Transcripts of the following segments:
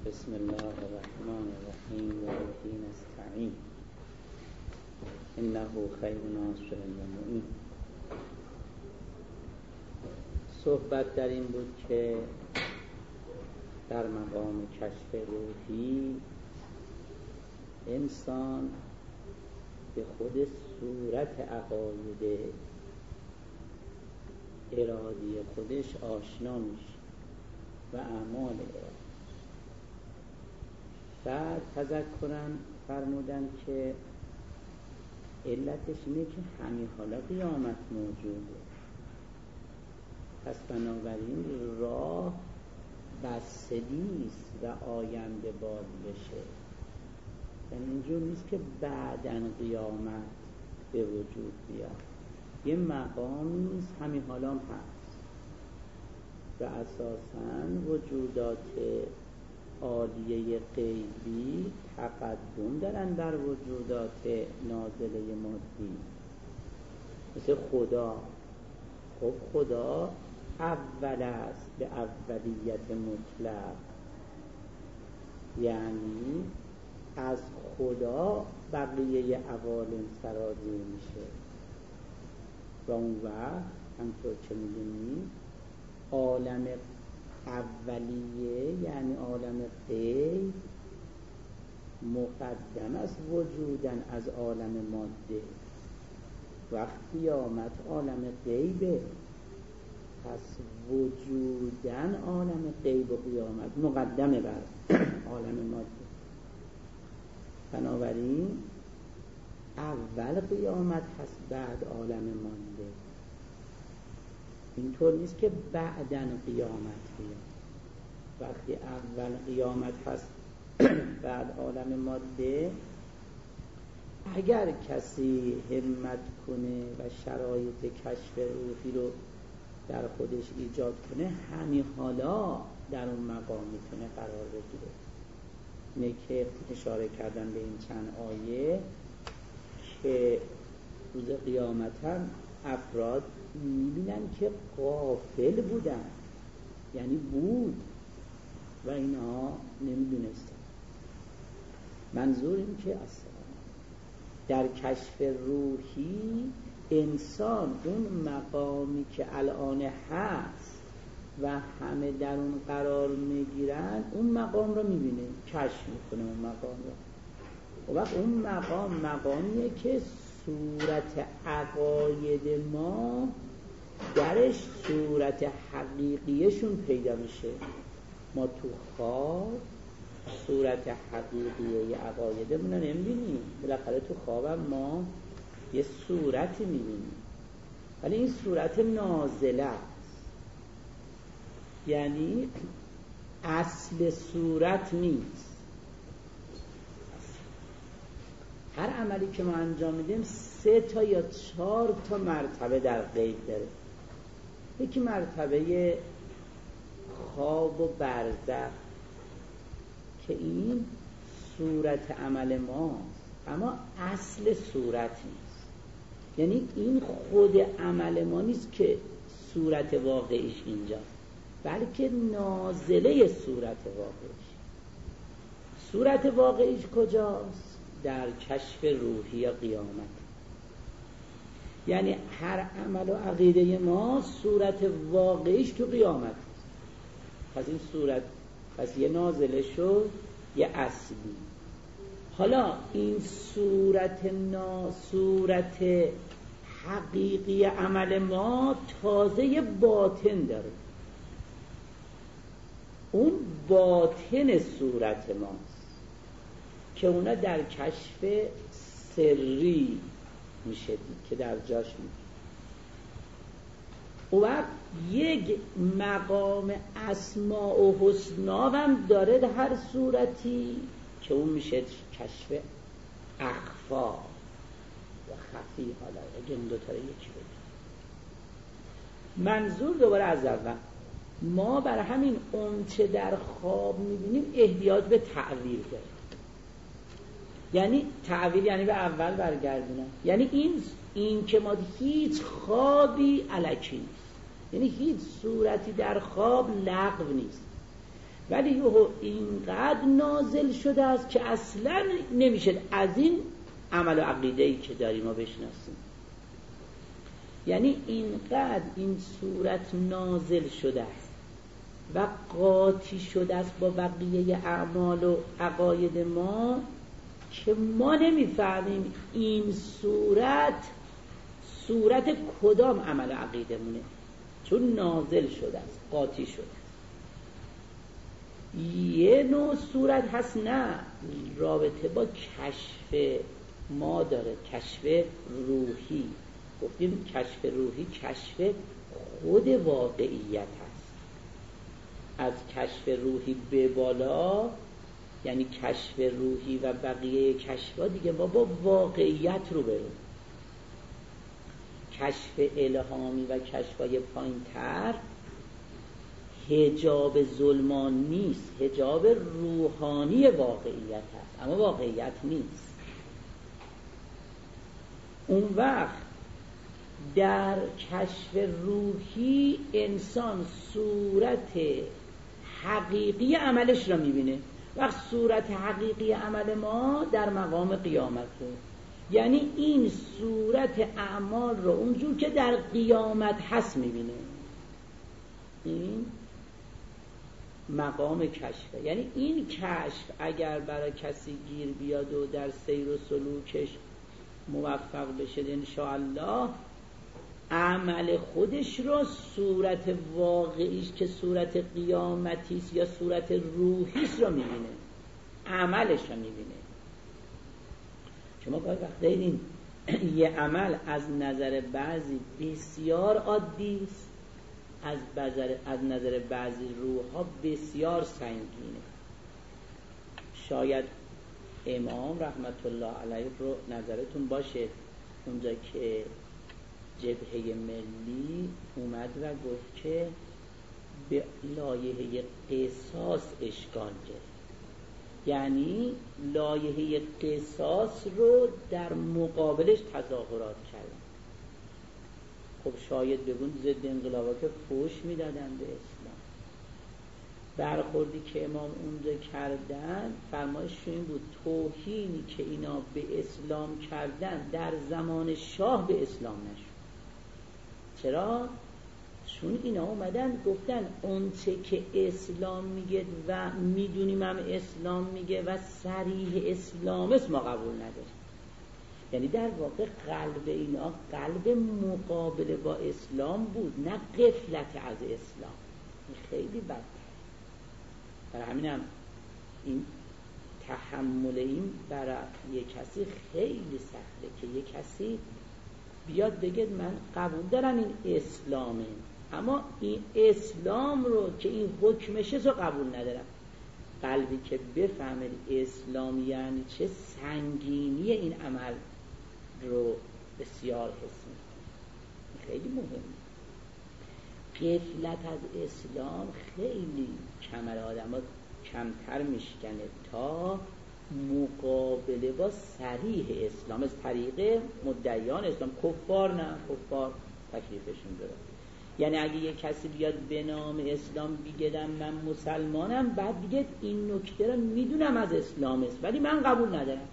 بسم الله الرحمن الرحیم و به نستعین انه خیر ناصر و معین. صحبت در این بود که در مقام کشف روحی انسان به خود صورت عقاید ارادی خودش آشنا میشه و اعمال ارادی. بعد تذکرن فرمودن که علتش اینه که همین حالا قیامت موجوده، پس بنابراین راه بستگیست و آینده باز بشه. یعنی اینجور نیست که بعداً قیامت به وجود بیاد، یه مقامیست همین حالا هم هست و اساساً وجودات عالیه غیبی تقدم دارن بر وجودات نازله مادی. مثل خدا، خب خدا اول است به اولیت مطلق، یعنی از خدا بقیه عوالم سرازیر میشه و اون وقت همطور که میدونی عالم اولیه یعنی عالم غیب مقدم است وجودن از عالم ماده. وقت قیامت عالم غیبه، پس وجودن عالم غیب و قیامت مقدمه بر عالم ماده. بنابراین اول قیامت هست بعد عالم ماده. اینطور نیست که بعداً قیامت بیاد. وقتی اول قیامت هست بعد عالم ماده، اگر کسی همت کنه و شرایط کشف روحی رو در خودش ایجاد کنه، همین حالا در اون مقام میتونه قرار بگیره. اینه که اشاره کردن به این چند آیه که روز قیامت هم افراد میبینن که غافل بودن، یعنی بود و اینا نمیدونستن. منظور این که اصلا در کشف روحی انسان اون مقامی که الان هست و همه در اون قرار میگیرن، اون مقام رو میبینه، کشف میکنه اون مقام رو. و وقت اون مقامیه که صورت عقاید ما درش صورت حقیقیشون پیدا میشه. ما تو خواب صورت حقیقیه عقایدمون رو نمیبینیم، بالاخره تو خوابم ما یه صورتی میبینیم، ولی این صورت نازله است، یعنی اصل صورت نیست. هر عملی که ما انجام میدیم 3 تا یا 4 تا مرتبه در غیب داره. یکی مرتبه خواب و برزخ که این صورت عمل ماست، اما اصل صورت نیست. یعنی این خود عمل ما نیست که صورت واقعیش اینجاست، بلکه نازله صورت واقعیش. صورت واقعیش کجاست؟ در کشف روحی یا قیامت. یعنی هر عمل و عقیده ما صورت واقعیش تو قیامت. پس این صورت پس یه نازله شد، یه اصلی. حالا این صورت حقیقی عمل ما تازه یه باطن داره. اون باطن صورت ماست که اونا در کشف سری میشه دید که در جاش میشه. و وقت یک مقام اسماء و حسنا هم داره در هر صورتی که اون میشه کشف اخفا و خفی. حالا اگه این دوتا رو یکی بگیم، منظور دوباره از اول، ما بر همین اون چه در خواب میبینیم احتیاج به تعویل داره. یعنی تعویل یعنی به اول برگردونم، یعنی این که ما هیچ خوابی الکی نیست، یعنی هیچ صورتی در خواب لغو نیست. ولی یهو اینقدر نازل شده است که اصلا نمیشه از این عمل و عقیده‌ای که داریم ما بشناسیم. یعنی اینقدر این صورت نازل شده است و قاطی شده است با بقیه اعمال و عقاید ما که ما نمیفهمیم این صورت کدام عمل و عقیده مونه، چون نازل شده است، قاطی شده است. یه نوع صورت هست نه رابطه با کشف ما داره، کشف روحی. گفتیم کشف روحی کشف خود واقعیت هست. از کشف روحی به بالا یعنی کشف روحی و بقیه کشفا دیگه ما با واقعیت رو بریم. کشف الهامی و کشفای پایین تر حجاب ظلمان نیست، حجاب روحانی واقعیت هست، اما واقعیت نیست. اون وقت در کشف روحی انسان صورت حقیقی عملش را میبینه. وقت صورت حقیقی عمل ما در مقام قیامته، یعنی این صورت اعمال رو اونجور که در قیامت هست میبینه. این مقام کشفه. یعنی این کشف اگر برای کسی گیر بیاد و در سیر و سلوکش موفق بشه انشاءالله، عمل خودش رو صورت واقعیش که صورت قیامتیست یا صورت روحیست رو میبینه، عملش رو میبینه. شما گاهی وقت دیدین یه عمل از نظر بعضی بسیار عادیست، از نظر بعضی روح‌ها بسیار سنگینه. شاید امام رحمت الله علیه رو نظرتون باشه اونجا که جبهه ملی اومد و گفت که به لایحه قصاص اشکال گرفت، یعنی لایحه قصاص رو در مقابلش تظاهرات کردن. خب شاید بگون ضد انقلابا که فوش میدادن به اسلام. برخوردی که امام اونجا کردن فرمایششون این بود توهینی که اینا به اسلام کردن در زمان شاه به اسلام نشد. چرا؟ چون اینا اومدن گفتن اون چه که اسلام میگه و میدونیم هم اسلام میگه و صریح اسلام است ما قبول نداریم. یعنی در واقع قلب اینا قلب مقابله با اسلام بود، نه غفلت از اسلام. خیلی بدتر. برای همین هم این تحمل این برای یک کسی خیلی سخته که یک کسی بیاد بگه من قبول دارم این اسلامه، اما این اسلام رو که این حکمشه رو قبول ندارم. قلبی که بفهمه اسلام یعنی چه سنگینی این عمل رو بسیار حس میکنه. خیلی مهمه. غفلت از اسلام خیلی کمر آدم ها کمتر میشکنه تا مقابله با صریح اسلام از طریق مدعیان اسلام. کفار نه، کفار تکلیفشون داره. یعنی اگه یک کسی بیاد به نام اسلام بگه من مسلمانم، بعد بگه این نکته رو میدونم از اسلام است ولی من قبول ندارم،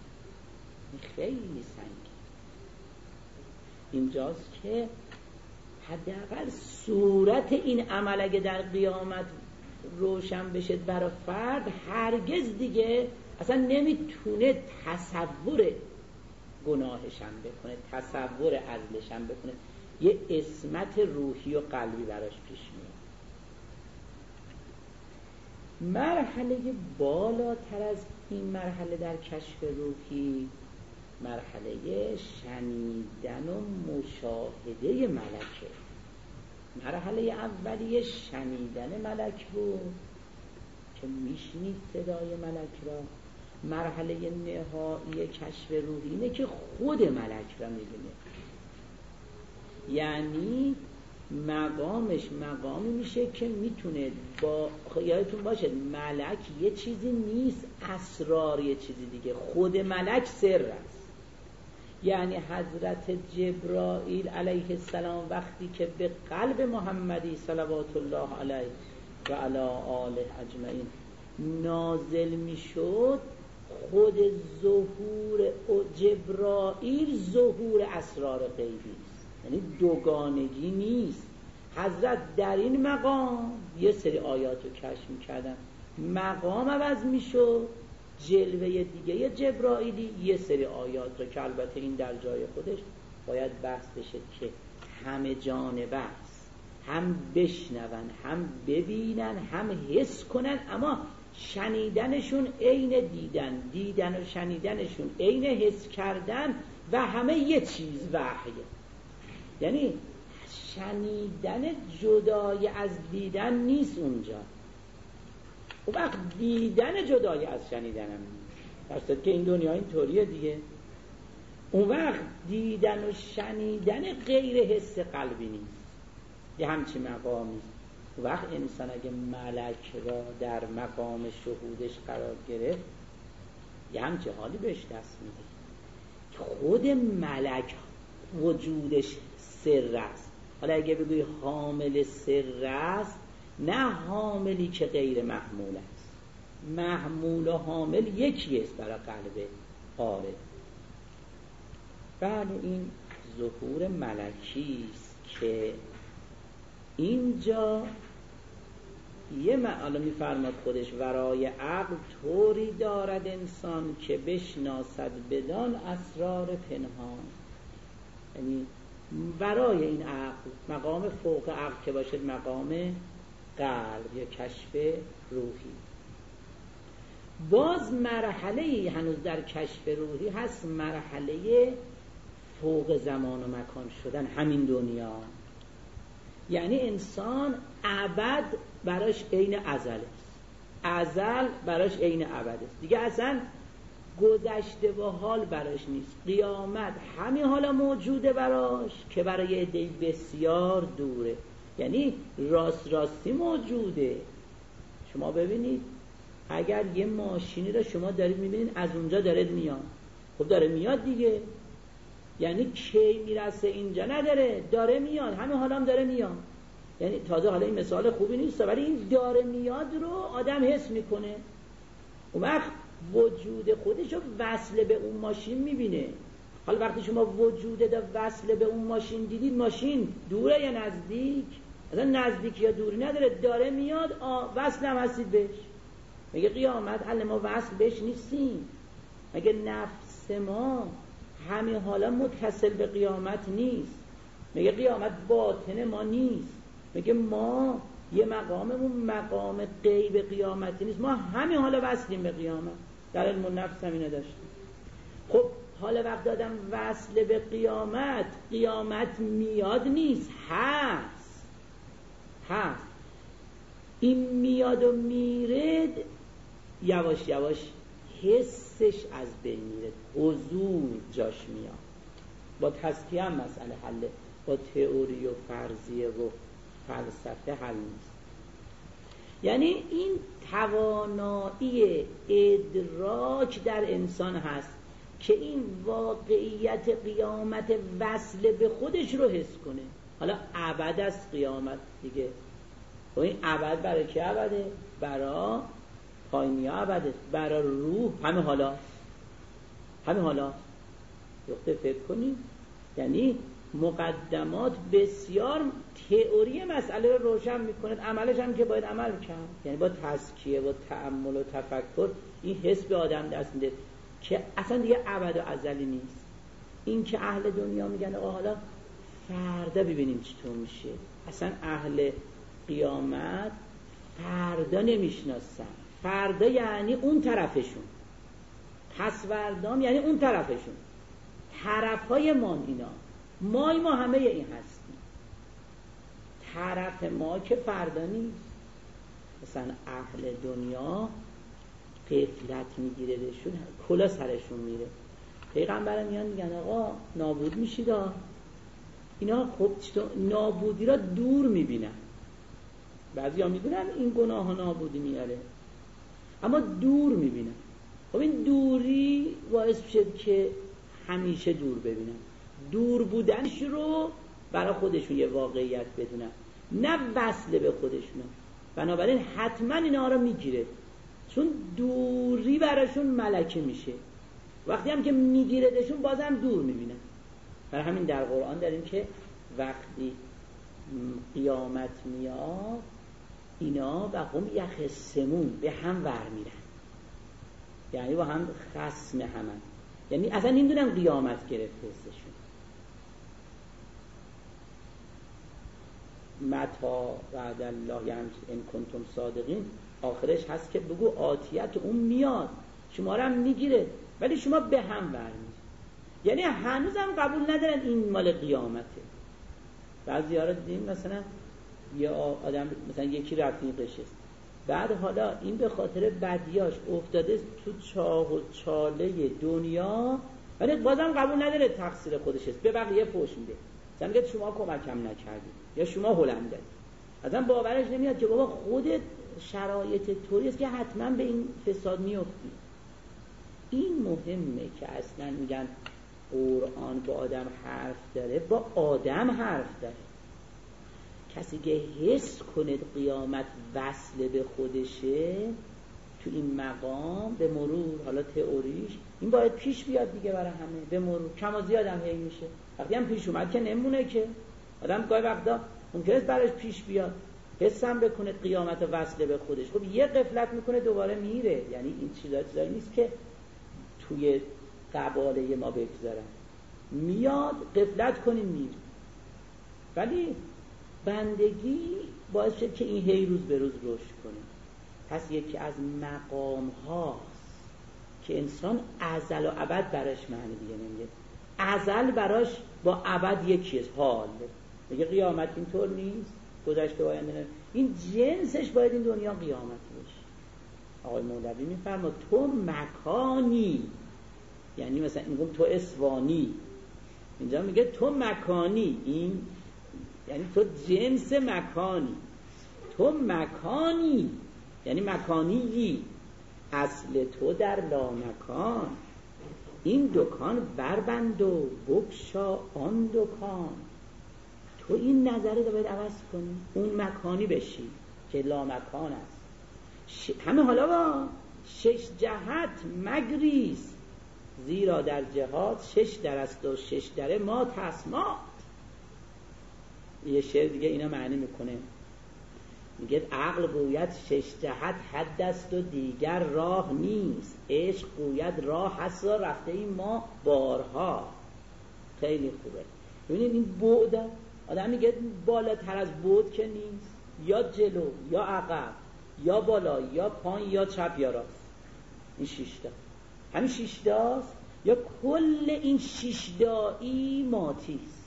خیلی سنگین. اینجاست که حداقل صورت این عمل اگه در قیامت روشن بشه برای فرد، هرگز دیگه اصلا نمیتونه تصور گناهشم بکنه، تصور عدلشم بکنه. یه عصمت روحی و قلبی براش پیش میاد. مرحله بالاتر از این مرحله در کشف روحی مرحله شنیدن و مشاهده ملکه. مرحله اولیه شنیدن ملک بود که میشنید صدای ملک را. مرحله نهایی کشف روحی اینه که خود ملک را میبینه. یعنی مقامش مقامی میشه که میتونه با یادتون باشه ملک یه چیزی نیست، اسرار یه چیزی دیگه. خود ملک سر است. یعنی حضرت جبرائیل علیه السلام وقتی که به قلب محمدی صلوات الله علیه و علی آله اجمعین نازل میشد، خود ظهور جبرائیل ظهور اسرار غیبی است، یعنی دوگانگی نیست. حضرت در این مقام یه سری آیات رو کشف میکردن، مقام عوض میشد، جلوه دیگه جبرائیلی یه سری آیات رو که البته این در جای خودش باید بحث بشه که همه جانبه است، هم بشنون، هم ببینن، هم حس کنن، اما شنیدنشون عین دیدن، دیدن و شنیدنشون عین حس کردن و همه یه چیز وحیه. یعنی شنیدن جدای از دیدن نیست اونجا، اون وقت دیدن جدای از شنیدن هم نیست، درصد که این دنیا این طوریه دیگه. اون وقت دیدن و شنیدن غیر حس قلبی نیست، یه همچی مقامی. اون وقت انسان اگه ملک را در مقام شهودش قرار گرفت یه همچی حالی بهش دست میده. خود ملک وجودش سر است. حالا اگه بگوی حامل سر است، نه حاملی که غیر محمول است، محمول و حامل یکی است برای قلب عارف. بله این ظهور ملکی است که اینجا یه معنا میفرماد خودش، ورای عقل طوری دارد انسان که بشناسد بدان اسرار پنهان. یعنی ورای این عقل، مقام فوق عقل که باشد مقام قلب یا کشف روحی. باز مرحله هنوز در کشف روحی هست، مرحله فوق زمان و مکان شدن همین دنیا. یعنی انسان ابد براش عین ازل است، ازل براش عین ابد است، دیگه اصلا گذشته و حال براش نیست. قیامت همین حالا موجوده براش که برای عده بسیار دوره، یعنی راستی موجوده. شما ببینید اگر یه ماشینی رو شما دارید میبینید از اونجا داره میاد، خب داره میاد دیگه، یعنی کی میرسه اینجا نداره، داره میاد، همین حالا هم داره میاد. یعنی تازه حالا این مثال خوبی نیست ولی این داره میاد رو آدم حس میکنه. اون وقت وجود خودش رو وصل به اون ماشین میبینه. حالا وقتی شما وجود دا وصل به اون ماشین دیدید، ماشین دوره یا نزدیک؟ اصلا نزدیک یا دوری نداره، داره میاد، وصل هم هستید بهش. مگه قیامت حل ما وصل بهش نیستیم؟ مگه نفس ما همین حالا متصل به قیامت نیست؟ مگه قیامت باطن ما نیست؟ مگه ما یه مقاممون مقام غیب قیامتی نیست؟ ما همین حالا وصلیم به قیامت، در علم النفس هم اینو داشتیم. خب حالا وقت دادم وصل به قیامت، قیامت میاد نیست، هست. این میاد و میره، یواش یواش حسش از بین میره، حضور جاش میاد. با تزکیه هم مسئله حله، با تئوری و فرضیه و فلسفه حل نیست. یعنی این توانایی ادراک در انسان هست که این واقعیت قیامت وصل به خودش رو حس کنه. حالا ابد است قیامت دیگه، و این ابد برای کی ابده؟ برای پایینی ها ابده، برای روح همه حالا یخته فکر کنیم. یعنی مقدمات بسیار تئوری مسئله رو روشن میکنه، عملش هم که باید عمل کرد. یعنی با تزکیه و تأمل و تفکر این حس به آدم دست میده که اصلا دیگه ابد و ازلی نیست. این که اهل دنیا میگن حالا فردا ببینیم چطور میشه، اصلا اهل قیامت فردا نمیشناسن. فردا یعنی اون طرفشون، پس فردام یعنی اون طرفشون، طرفای ما اینا، ما همه این هستیم. طرف ما که فردا نیست. مثلا اهل دنیا غفلت میگیره بهشون، کلا سرشون میره. پیغمبر میان میگن آقا نابود میشید. اینا خب نابودی را دور میبینن. بعضی ها میدونن این گناه ها نابودی میاره، اما دور میبینن. خب این دوری باعث شد که همیشه دور ببینن، دور بودنش رو برای خودشون یه واقعیت بدونن، نه وصل به خودشون. بنابراین حتما اینا رو میگیره، چون دوری براشون ملکه میشه. وقتی هم که میگیردشون بازم دور میبینن. برای همین در قرآن داریم که وقتی قیامت میاد اینا و هم یخصمون به هم ور میرن، یعنی با هم خصم همن، یعنی اصلا نمیدونن قیامت گرفته ازشون. متا وعد الله یعنی ان کنتم صادقین، آخرش هست که بگو آتیت اون میاد شما رو هم میگیره ولی شما به هم ور میرید. یعنی هنوزم قبول ندارن این مال قیامته. بعضی ها رو دیدیم مثلا یه آدم مثلا یکی رفیقشه، بعد حالا این به خاطر بدیاش افتاده تو چاه و چاله دنیا ولی بازم قبول نداره تقصیر خودش است، به بقیه فحش میده، مثلا میگه شما کمکم نکردید یا شما هلم دادید. اصلا باورش نمیاد که بابا خودت شرایط طوری است که حتما به این فساد میفتی. این مهمه که اصلا میگن قرآن با آدم حرف داره، با آدم حرف داره. کسی که حس کنه قیامت وصل به خودشه تو این مقام به مرور، حالا تئوریش این باید پیش بیاد دیگه برای همه به مرور، کم و زیاد هم هی میشه. وقتی هم پیش اومد که نمونه که آدم گاهی وقتا ممکنه براش پیش بیاد حسم بکنه قیامت وصل به خودش، خب یه غفلت میکنه دوباره میره. یعنی این چیزایی نیست که توی قباله ما بگذارن، میاد غفلت کنیم میره. ولی بندگی باعث شد که این هی روز به روز رشد کنه. پس یکی از مقام هاست که انسان ازل و ابد براش معنی دیگه نمیده. ازل براش با ابد یکیه، حال میگه قیامت اینطور نیست، گذشته و آینده نه. این جنسش باید این دنیا قیامت باشه. آقای مولوی میفرماد تو مکانی، یعنی مثلا میگم تو اسوانی، اینجا میگه تو مکانی، این یعنی تو جنس مکانی، تو مکانی یعنی مکانیی، اصل تو در لامکان، این دکان بربند و بگشا آن دکان. تو این نظره رو باید عوض کنی، اون مکانی بشی که لامکان است. همه حالا با 6 جهت مگریز، زیرا در جهات 6 در است و 6 دره ما تسمات. یه شعر دیگه اینا معنی میکنه، میگه عقل گوید 6 جهت حد است و دیگر راه نیست، عشق گوید راه هست و رفته ایم ما بارها. خیلی خوبه. ببینید این بعد آدم میگه بالاتر از بعد که نیست، یا جلو یا عقب یا بالا یا پایین یا چپ یا راست. این 6 تا همین 6 تاست یا کل این 6 تایی ماتیست.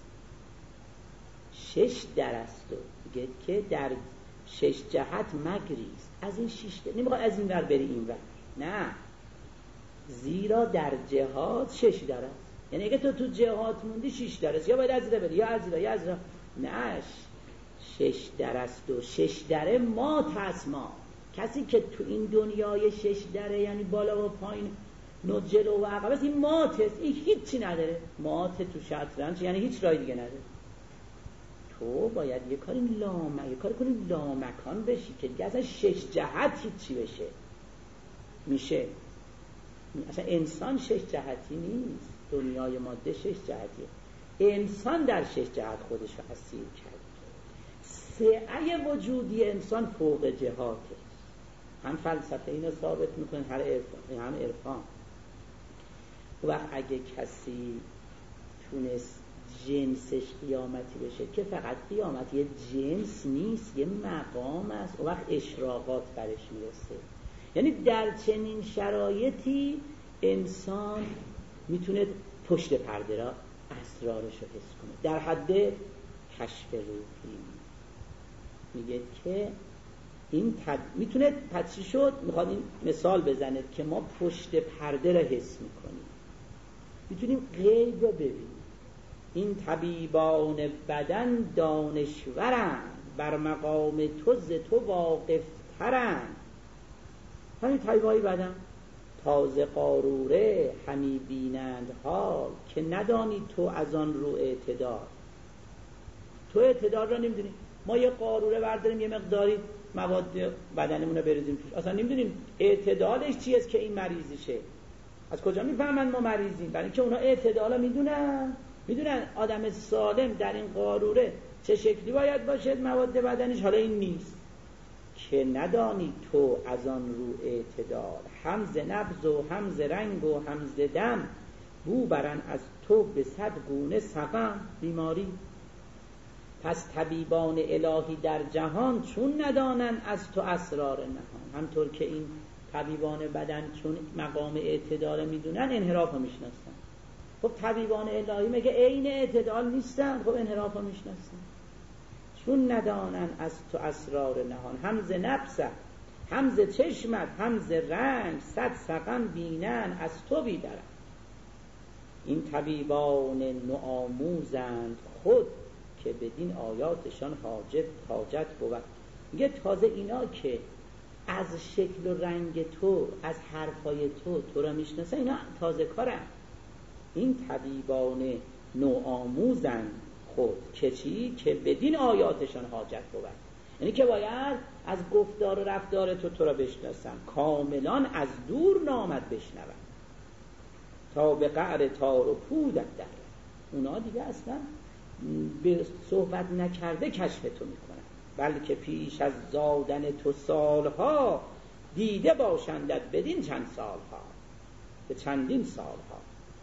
6 در است و میگه که در 6 جهت مگریز، از این 6 تا نمیخواد از این ور بری این ور، نه، زیرا در جهات 6 در است. یعنی اگه تو جهات موندی 6 در است، یا باید از این بری یا از این یا از این، نه 6 در است و 6 دره ما تسما. کسی که تو این دنیای 6 دره یعنی بالا و پایین نو جلو و عقب است، این مات است، این هیچی نداره. مات تو شطرنج یعنی هیچ رای دیگه نداره. تو باید یه کاری کنی لامکان بشی که دیگه اصلا 6 جهت هیچی بشه میشه. اصلا انسان 6 جهتی نیست، دنیای ماده 6 جهتیه. انسان در 6 جهت خودش رو اسیر کرد. سعی وجودی انسان فوق جهاته. هم فلسفه اینو ثابت میکنه، هم عرفان. وقت اگه کسی تونست جنسش قیامتی بشه که فقط قیامت یه جنس نیست، یه مقام است، و وقت اشراقات برش میرسه. یعنی در چنین شرایطی انسان میتونه پشت پرده را اسرارش رو حس کنه در حد کشف روحی. میگه که این میتونه پس شد، میخواد این مثال بزنه که ما پشت پرده را حس میکنیم، میتونیم غیب رو ببینیم. این طبیبان بدن دانشورند، بر مقام تو واقف ترند. همین طبیبای بدن تازه قاروره همی بینند حال، که ندانی تو از آن رو اعتدال. تو اعتدال را نمیدونی. ما یه قاروره برداریم یه مقداری مواد بدنمون رو بریزیم توش. اصلا نمیدونیم اعتدالش چیه که این مریضیشه. از کجا میفهمن ما مریضیم؟ برای اینکه اونا اعتدال میدونن آدم سالم در این قاروره چه شکلی باید باشه مواد بدنش. حالا این نیست که ندانی تو از آن رو اعتدال، همز نبض و همز رنگ و همز دم، بو برن از تو به 100 گونه سقم بیماری. پس طبیبان الهی در جهان چون ندانن از تو اسرار نهان. همطور که این طبیبان بدن چون مقام اعتدال میدونن، انحراف رو میشناسن. خب طبیبان الهی میگه عین اعتدال نیستن، خب انحراف رو میشناسن. چون ندانن از تو اسرار نهان، همز نفسه همز چشمت همز رنگ، 100 سقم بینن از تو بیدرن. این طبیبان نوآموزند خود، که بدین آیاتشان حاجت بود. میگه تازه اینا که از شکل و رنگ تو، از حرفای تو را میشناسن، اینا تازه کارن. این طبیبان نوآموزند خود که چی؟ که بدین آیاتشان حاجت بود. یعنی که باید از گفتار و رفتار تو را بشناسن، کاملان از دور نامت بشنون، تا به قعر تار و پودت در. اونا دیگه اصلا به صحبت نکرده کشف تو میکنن، بلکه پیش از زادن تو سالها، دیده باشندت بدین چند سالها، به چندین سالها.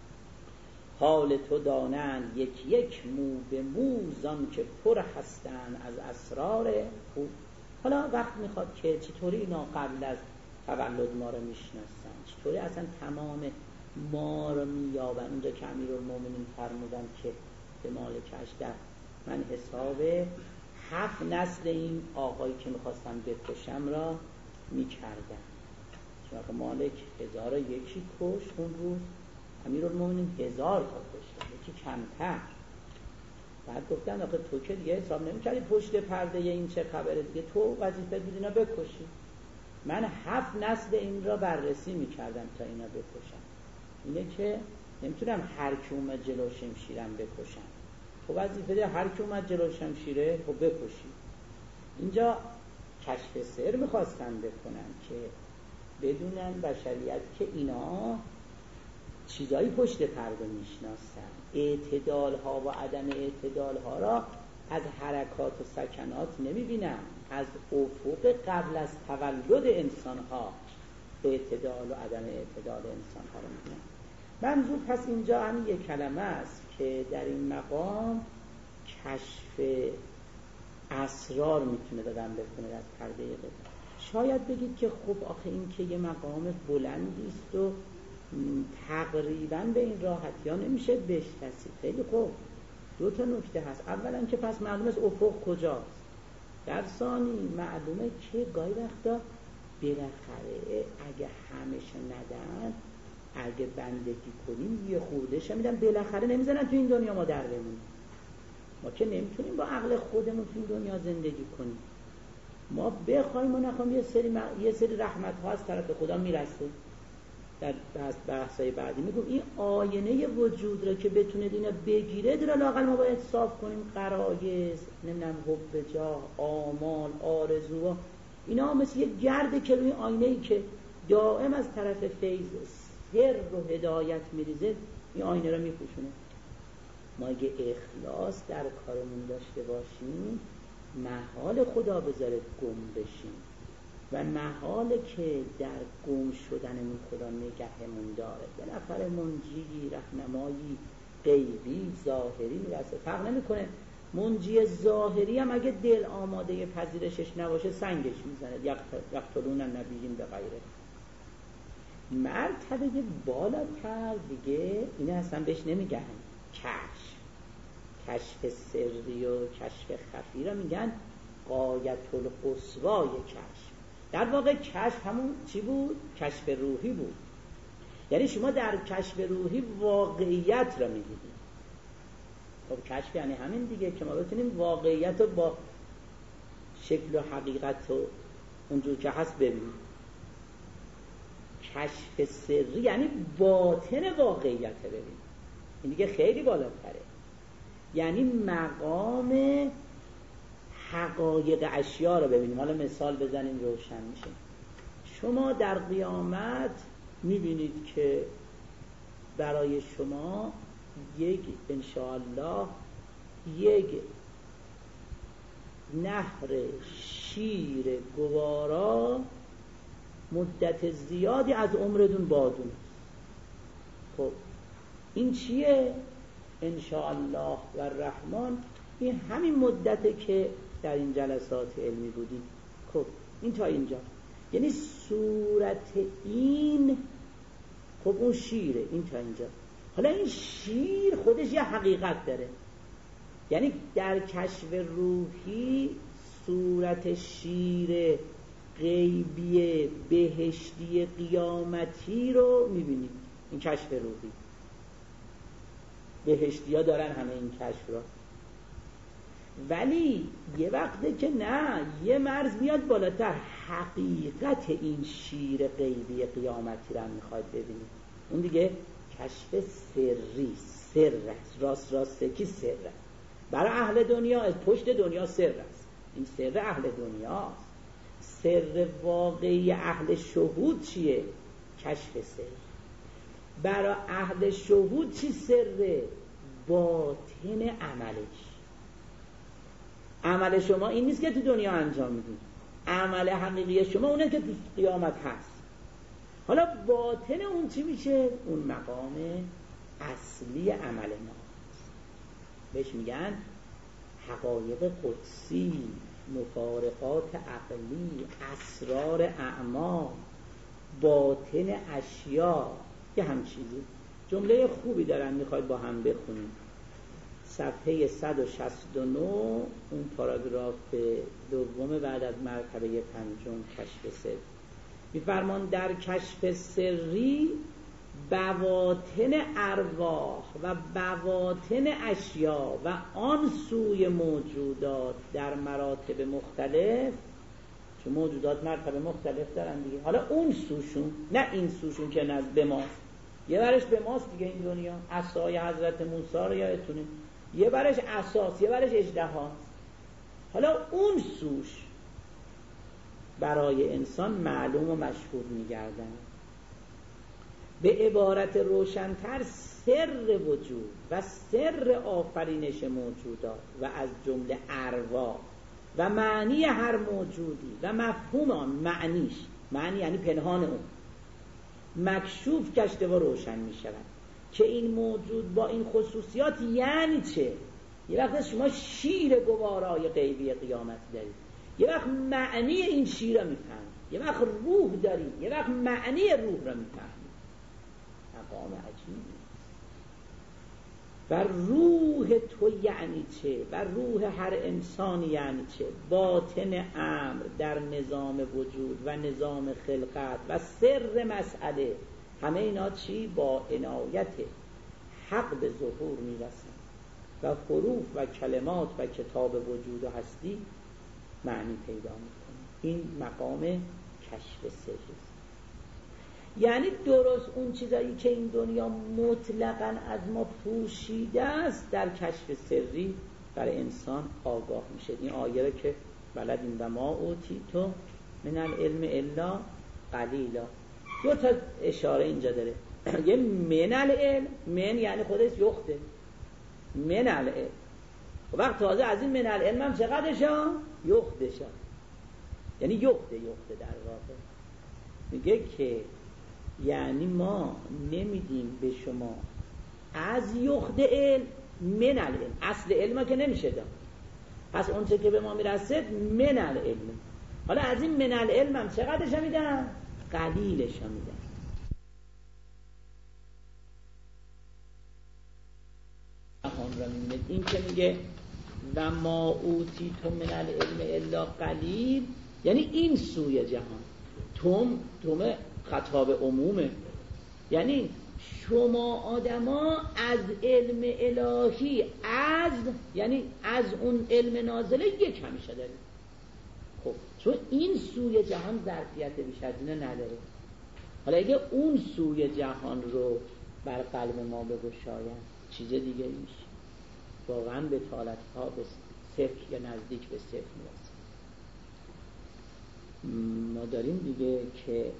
حال تو دانند یک یک مو به مو، زان که پر هستن از اسرار او. حالا وقت میخواد که چطوری اینا قبل از تولد ما رو میشناسن، چطوری اصلا تمام ما رو مییابن. اونجا که امیرالمومنین فرمودن که به مالکش در من حساب 7 نسل این آقایی که میخواستم بکشم را میکردن. چون مالک 1001 کش اون روز، امیرالمومنین 1000 تا کشتن، یکی کمتر. بعد گفتن آخه تو که دیگه حساب نمی‌کردی پشت پرده این چه خبره، دیگه تو وظیفه بود اینا بکشی. من 7 نسل این را بررسی میکردم تا اینا بکشم. اینه که نمیتونم هر کی اومد جلو شمشیرم بکشم. خب وظیفه ده هر کی اومد جلو شمشیره خب بکشی. اینجا کشف سر میخواستن بکنن که بدونن بشریت که اینا چیزایی پشت پرده میشناسن. اعتدال ها و عدم اعتدال ها را از حرکات و سکنات نمیبینن، از افق قبل از تولد انسان ها اعتدال و عدم اعتدال انسان ها رو میبینن. منظور پس اینجا همین یک کلمه است که در این مقام کشف اسرار میتونه دادن بکنه از پرده غیب. شاید بگید که خب آخه این که یه مقام بلندی است و تقریبا به این راحتی ها نمیشه بشناسی. خیلی خوب، 2 تا نکته هست. اولا که پس معلومه است افق کجاست. در ثانی معلومه که گاهی وقتا بالاخره اگه همش ندن، اگه بندگی کنیم یه خوردهش میدن، بالاخره نمیزنن تو این دنیا ما در بمونیم. ما که نمیتونیم با عقل خودمون تو این دنیا زندگی کنیم. ما بخوایم و نخوایم یه سری رحمت ها از طرف خدا میرسه. در بحثای بعدی میگم این آینه وجود را که بتونه اینا بگیره، در لااقل ما باید صاف کنیم غرایز، نمیدونم حب جاه، آمال، آرزوها، اینا مثل یه گرده که روی آینه‌ای که دائم از طرف فیض سر و هدایت میریزه، این آینه را میپوشونه. ما اگه اخلاص در کارمون داشته باشیم، محال خدا بذاره گم بشیم و محاله که در گم شدنمون خدا نگهمون داره. بالاخره منجی، رهنمایی غیبی ظاهری میرسه. فرق نمیکنه منجی ظاهری هم اگه دل آماده پذیرشش نباشه سنگش میزنه. یقتلون النبیین به غیره. مرتبه بالاتر دیگه اینه اصلا بهش نمیگن کشف سری و کشف خفی را میگن غایت القصوای کشف. در واقع کشف همون چی بود؟ کشف روحی بود. یعنی شما در کشف روحی واقعیت را می‌بینید. خب کشف یعنی همین دیگه که ما بتونیم واقعیت رو با شکل و حقیقت و اونجور که هست ببینیم. کشف سری یعنی باطن واقعیت رو ببینیم. این دیگه خیلی بالاتره. یعنی مقام حقایق اشیا رو ببینیم. حالا مثال بزنیم روشن میشه. شما در قیامت میبینید که برای شما یک انشاءالله یک نهر شیر گوارا مدت زیادی از عمرتون بادون. خب این چیه؟ انشاءالله و الرحمن این همین مدته که در این جلسات علمی بودیم. خب این تا اینجا یعنی صورت این، خب اون شیره، این تا اینجا. حالا این شیر خودش یه حقیقت داره، یعنی در کشف روحی صورت شیر غیبی بهشتی قیامتی رو میبینید. این کشف روحی، بهشتی ها دارن همه این کشف رو، ولی یه وقته که نه، یه مرز میاد بالاتر، حقیقت این شیر غیبی قیامتی رو میخواید ببینید. اون دیگه کشف سری، سر است، راسته کی سر است. برای اهل دنیا از پشت دنیا سر است، این سر اهل دنیاست. سر واقعی اهل شهود چیه؟ کشف سر. برای اهل شهود چی سره؟ باطن عملش. عمل شما این نیست که تو دنیا انجام میدید، عمل حقیقی شما اونه که تو قیامت هست. حالا باطن اون چی میشه؟ اون مقام اصلی عمل ما، بهش میگن حقایق قدسی، مفارقات عقلی، اسرار اعمال، باطن اشیا، یه هم چیزی. جمله خوبی دارن میخواید با هم بخونیم. صفحه 169 اون پاراگراف دوم بعد از مرتبه پنجم کشف سر میفرمان در کشف سری بواطن ارواح و بواطن اشیا و آن سوی موجودات در مراتب مختلف، چون موجودات مرتبه مختلف دارن دیگه، حالا اون سوشون، نه این سوشون که نزد به ماست، یه برش به ماست دیگه این دنیا، عصای حضرت موسی رو یادتونه، یه برش اساس، یه برش اژدهاست. حالا اون سوش برای انسان معلوم و مشهور میگردن. به عبارت روشنتر سر وجود و سر آفرینش موجودات و از جمله ارواح و معنی هر موجودی و مفهوم آن، معنیش، معنی یعنی پنهان اون، مکشوف گشته و روشن می شود که این موجود با این خصوصیات یعنی چه. یه وقت شما شیر گوارای غیبی قیامت دارید، یه وقت معنی این شیر رو میفهمید، یه وقت روح دارید، یه وقت معنی روح رو میفهمید. مقام عجیبی. و روح تو یعنی چه، و روح هر انسانی یعنی چه، باطن امر در نظام وجود و نظام خلقت و سر مسئله، همه اینا چی؟ با عنایت حق به ظهور میرسن و حروف و کلمات و کتاب وجود و هستی معنی پیدا میکنه. این مقام کشف سر است. یعنی درست اون چیزایی که این دنیا مطلقاً از ما پوشیده است در کشف سری برای انسان آگاه میشه. این آیه رو که بلدین و ما اوتیتم من العلم الا قلیلا، دو تا اشاره اینجا داره. یه من العلم، من یعنی خودش یخته، من العلم، وقت تازه از این من العلم هم چقدرشا؟ یختشا، یعنی یخته در واقع. میگه که یعنی ما نمیدیم به شما از یخت علم من العلم، اصل علم که نمیشه داد، پس اون چه که به ما میرسد من العلم. حالا از این من العلم هم چقدرش میدن؟ قلیلش میدن. این که میگه و ما اوتیتم من العلم الا قلیل، یعنی این سوی جهان. توم خطاب عمومه، یعنی شما آدما از علم الهی، از یعنی از اون علم نازله یک همیشه دارید. خب چون این سوی جهان ظرفیت بیش از اینه نداره. حالا اگه اون سوی جهان رو بر قلب ما بگشاید چیز دیگه میشه. واقعا به طالت ها به صفر یا نزدیک به صفر میرسه. ما داریم دیگه که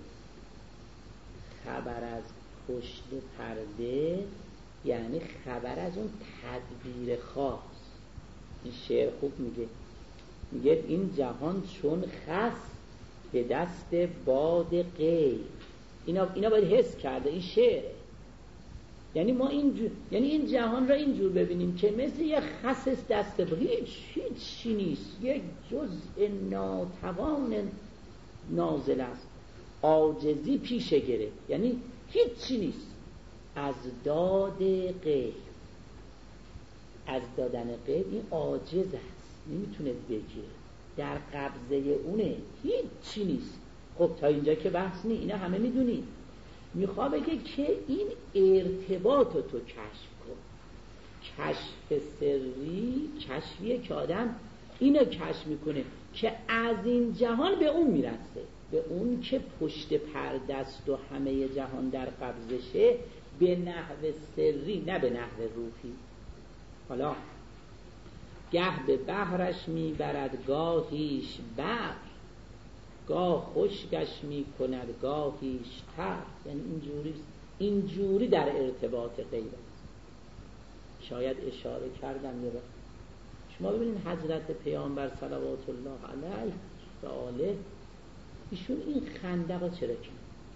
خبر از پشت پرده یعنی خبر از اون تدبیر خاص. این شعر خوب میگه این جهان چون خس به دست باد غیب. اینا باید حس کرده، این شعره. یعنی ما این جهان را اینجور ببینیم که مثل یه خس دست هیچ نیست، یک جزء ناتوان نازل است، عاجزی پیش گرفت، یعنی هیچی نیست از داد غیب. از دادن غیب این عاجز است، نمیتونه بگیره، در قبضه اونه، هیچی نیست. خب تا اینجا که بحث نی، اینا همه میدونید. میخواه بگه که این ارتباط تو کشف کن. کشف سری کشفیه که آدم اینو کشف میکنه که از این جهان به اون میرسه، به اون که پشت پرده است و همه جهان در قبضشه، به نحو سری نه به نحو روحی. حالا گه به بحرش میبرد گاهیش بر، گاه خشکش میکند گاهیش تر. یعنی اینجوری در ارتباط غیب است. شاید اشاره کردم یه وقت. شما ببینید حضرت پیامبر صلوات الله علیه و آله، ایشون این خندق چرا کرد؟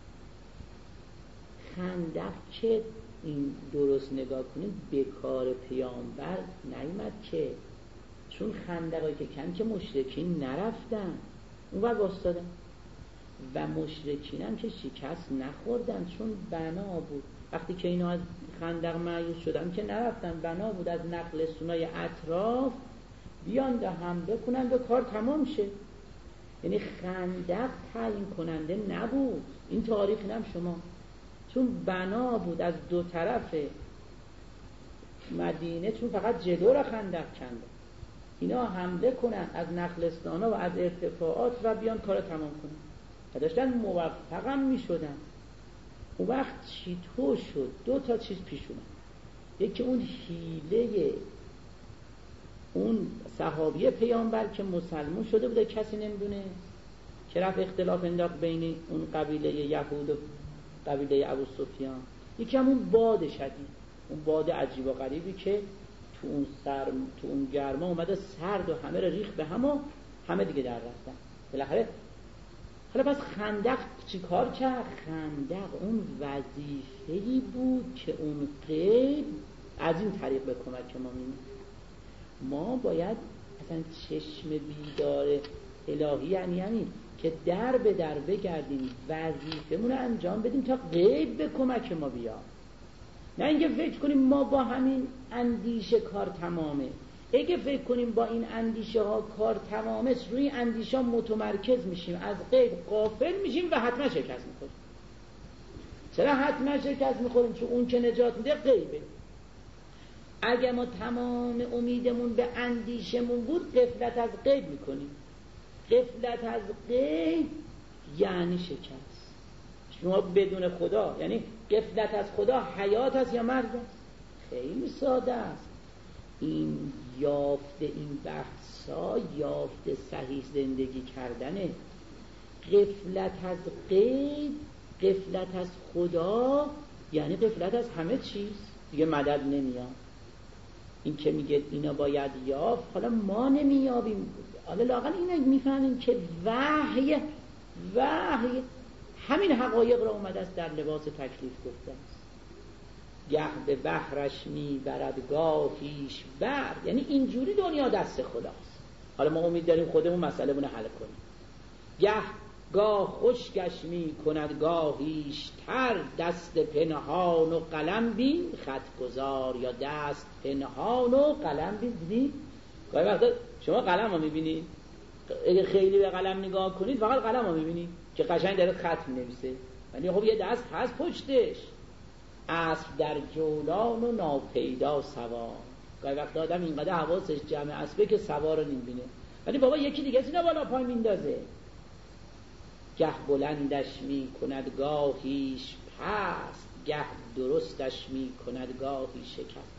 خندق که این درست نگاه کنید به کار پیامبر نیامد که، چون خندقی که که مشرکین نرفتن اون ور واسطادن و مشرکین هم که شکست نخوردن، چون بنا بود. وقتی که اینا از خندق مایوس شدن که نرفتن، بنا بود از نخلستونای اطراف بیان ده حمله کنن و کار تمام شه. یعنی خندق تعیین کننده نبود، این تاریخ نم شما، چون بنا بود از دو طرف مدینه، چون فقط جلو را خندق کنده، اینا حمله کنن از نخلستانا و از ارتفاعات و بیان کار تمام کنن و داشتن موفق هم می شدن. اون وقت چطور شد؟ دو تا چیز پیش اومد. یکی اون حیله اون صحابی پیامبر که مسلمان شده بوده، کسی نمیدونه، که رفت اختلاف انداخت بین اون قبیله یهود و قبیله ابو سفیان. یکی هم اون باد شدید، اون باد عجیب و غریبی که تو اون گرما اومده سرد و همه رو ریخت به هم و همه دیگه در رفتن بالاخره. حالا پس خندق چی کار کرد؟ خندق اون وظیفه‌ای بود که اون غیب از این طریق به کمک ما می‌آمد. ما باید اصلا چشم بیدار الهی یعنی همین که در به در بگردیم، وظیفه‌مون رو انجام بدیم تا غیب به کمک ما بیاد. نه اینکه فکر کنیم ما با همین اندیشه کار تمامه. اگه فکر کنیم با این اندیشه ها کار تمامه، روی اندیشه ها متمرکز میشیم، از غیب غافل میشیم و حتما شکست میخوریم. چرا حتما شکست میخوریم؟ چون اون که نجات میده غیبه. اگه ما تمام امیدمون به اندیشمون بود، غفلت از غیب میکنیم. غفلت از غیب یعنی شکست. شما بدون خدا، یعنی غفلت از خدا حیات است یا مرگ است؟ خیلی ساده است. این یافته، این بحثا یافته صحیح زندگی کردنه. غفلت از غیب، غفلت از خدا یعنی غفلت از همه چیز، دیگه مدد نمیاد. این که میگه اینا باید یافت، حالا ما نمیابیم، حالا لااقل اینا میفهمیم که وحی همین حقایق را اومده است در لباس تکلیف گفته است. گه به بحرش میبرد گاهیش بر، یعنی اینجوری دنیا دست خداست. حالا ما امید داریم خودمون مسئله رو حل کنیم. گاه خشکش میکند گاهیش تر، دست پنهان و قلم بین خط گذار، یا دست پنهان و قلم بین. گاهی وقتا شما قلم رو میبینید، اگه خیلی به قلم نگاه کنید فقط قلم رو میبینید که قشنگ داره خط مینویسه، ولی خب یه دست هست پشتش. اسب در جولان و ناپیدا سوار. گاهی وقت آدم اینقدر حواسش جمع اسبه که سوار رو نمیبینه، ولی بابا یکی دیگه اینا بالا پای میندازه. گه بلندش می کند گاهیش پست، گه درستش می کند گاهی شکست.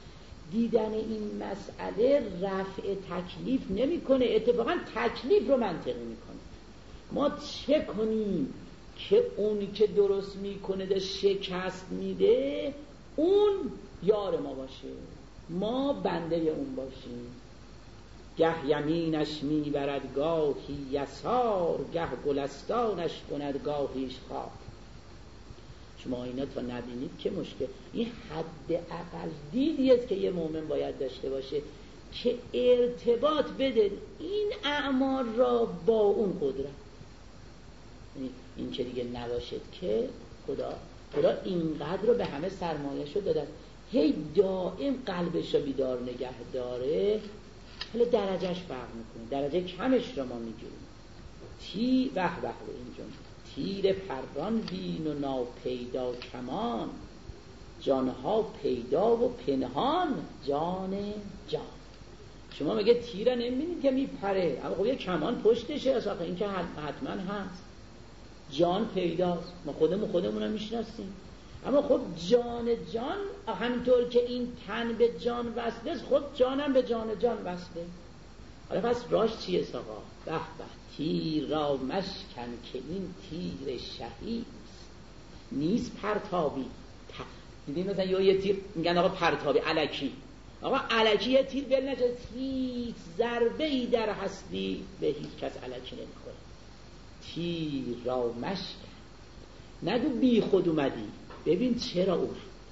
دیدن این مسئله رفع تکلیف نمیکنه، اتفاقا تکلیف رو منطقی میکنه. ما چه کنیم که اونی که درست میکنه ده شکست میده اون یار ما باشه، ما بنده اون باشیم. گه یمینش میبرد گاهی یسار، گه گلستانش کند گاهیش خاک. شما اینا تا نبینید که مشکل. این حد اقل دیدی است که یه مؤمن باید داشته باشه که ارتباط بده این اعمال را با اون قدرت. این که دیگه نباشد که خدا اینقدر رو به همه سرمایه‌شو دادن، هی دائم قلبش رو بیدار نگه داره. حالا درجهش فرق میکنه، درجه کمش رو ما میگیریم. به اینجا تیر پران بین و ناپیدا کمان، جانها پیدا و پنهان جان جان. شما مگه تیر نمیبینید که میپره، اما خب یه کمان پشتشه، اصلا این که حتما هست. جان پیداست، ما خودمون رو میشناسیم، اما خب جان جان همینطور که این تن به جان وصله، خب جانم به جان جان وصله. حالا پس راش چیه آقا؟ به تیر را مشکن که این تیر شهیست نیست پرتابی. دیدین مثلا یه تیر میگن آقا پرتابی الکی، آقا الکی یه تیر بل نشه، هیچ ضربه ای در هستی به هیچ کس الکی نمیخوره. تیر را مشکن، نگو بی خود اومدی، ببین چرا اومد.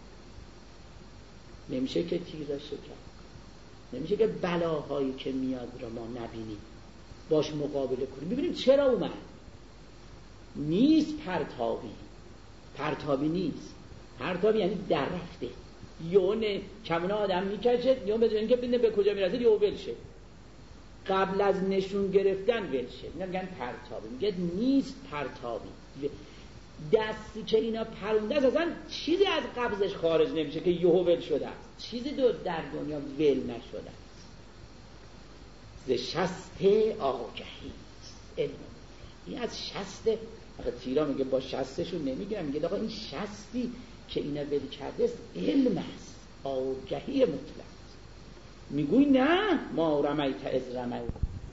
نمیشه که تیر را شکن، نمیشه که بلاهایی که میاد را ما نبینیم باش مقابله کنیم، ببینیم چرا اومد. نیست پرتابی نیست. پرتابی یعنی در رفته، یونه کمونه آدم میکشه، یا به جای اینکه ببینه به کجا میرسه یا ول شه، قبل از نشون گرفتن ول شه. اینا میگن پرتابی. میگه نیست پرتابی، دستی که اینا پرونده است اصلا چیزی از قبضش خارج نمیشه که یهو ول شده است، چیزی در دنیا ول نشده است. ز شست آگهی علم. این از شست، آخه تیرا میگه با شستشون نمیگیرم، میگه آقا این شستی که اینا ول کرده است علم است، آگهی مطلق. میگوی نه ما رمیت از رمیت.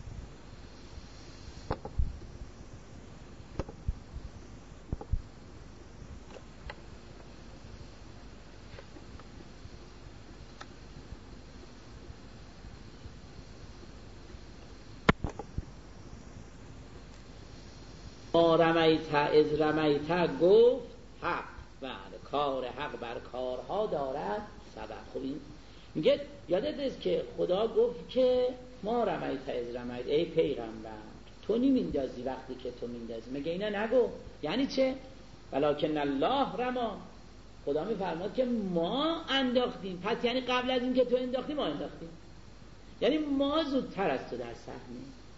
ما رمیت از رمیت گفت حق، بله کار حق بر کارها دارد سبب. خب این میگه یادت است که خدا گفت که ما رمیت از رمیت، ای پیغمبر تو نمیندازی وقتی که تو میندازی. مگه اینا نگو؟ یعنی چه؟ ولکن الله رما، خدا میفرماد که ما انداختیم، پس یعنی قبل از این که تو انداختی ما انداختیم، یعنی ما زودتر از تو در صحنه.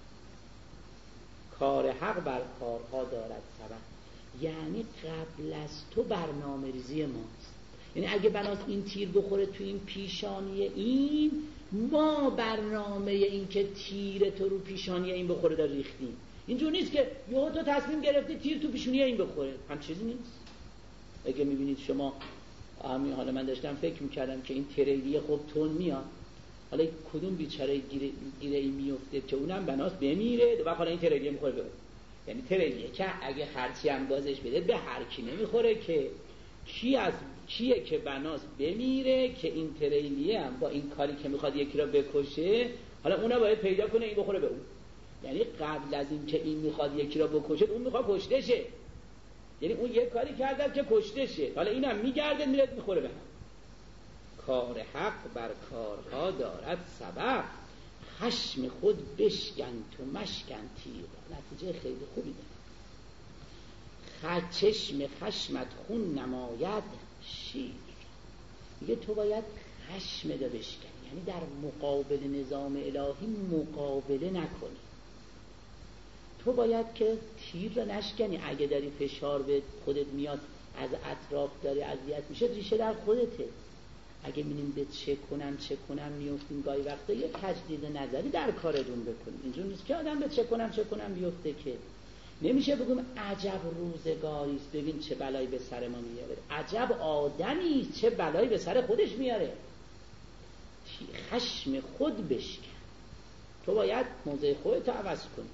کار حق بر کارها دارد سبب، یعنی قبل از تو برنامه ریزی ماست. یعنی اگه بناس این تیر بخوره تو این پیشانی این، ما برنامه این که تیر تو رو پیشانی این بخوره در ریختیم. اینجور نیست که یهو تو تصمیم گرفتی تیر تو پیشانی این بخوره، هم چیزی نیست. اگه میبینید شما همین، حالا من داشتم فکر میکردم که این تریلی خب تون میاد، حالا کدوم بیچاره گیره ای میفته که اونم بناس بمیره و حالا این تریلیه میخوره به اون. یعنی تریلیه که اگه هرچی هم گازش بده به هر کی نمیخوره، که کیه که بناس بمیره که این تریلیه هم با این کاری که میخواد یکی را بکشه، حالا اونها باید پیدا کنه این بخوره به اون. یعنی قبل از این که این میخواد یکی را بکشه اون میخواد کشته شه، یعنی اون یک کاری کرده که کشته شه، حالا اینم میگرده میره میخوره به هم. کار حق بر کارها دارد سبب، خشم خود بشکن تو مشکن تیر. نتیجه خیلی خوبی داره. چشم خشمت خون نماید شیر. میگه تو باید خشم دا بشکنی، یعنی در مقابل نظام الهی مقابله نکنی. تو باید که تیر را نشکنی. اگه داری فشار به خودت میاد از اطراف داری اذیت میشه، ریشه در خودته. اگه می‌بینیم به چه کنم میافتیم، گاهی وقتا یه تجدید نظری در کارتون بکنیم. اینجور نیست که آدم به چه کنم بیفته، که نمیشه بگم عجب روزگاری است ببین چه بلایی به سر ما میاره، عجب آدمی چه بلایی به سر خودش میاره. خشم خود بشکن. تو باید موضع خودت عوض کنی.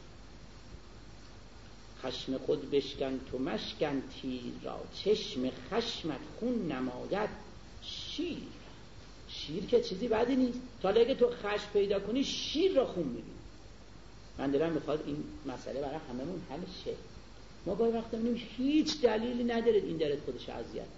خشم خود بشکن تو مشکن تیر را، چشم خشمت خون نماید شیر. شیر که چیزی بدی نیست. تا اگه تو خشم پیدا کنی شیر را خون میبینی. من دلم میخواد این مسئله برای هممون حل شه. ما گاهی وقتا میبینیم هیچ دلیلی نداره این داره خودش اذیت.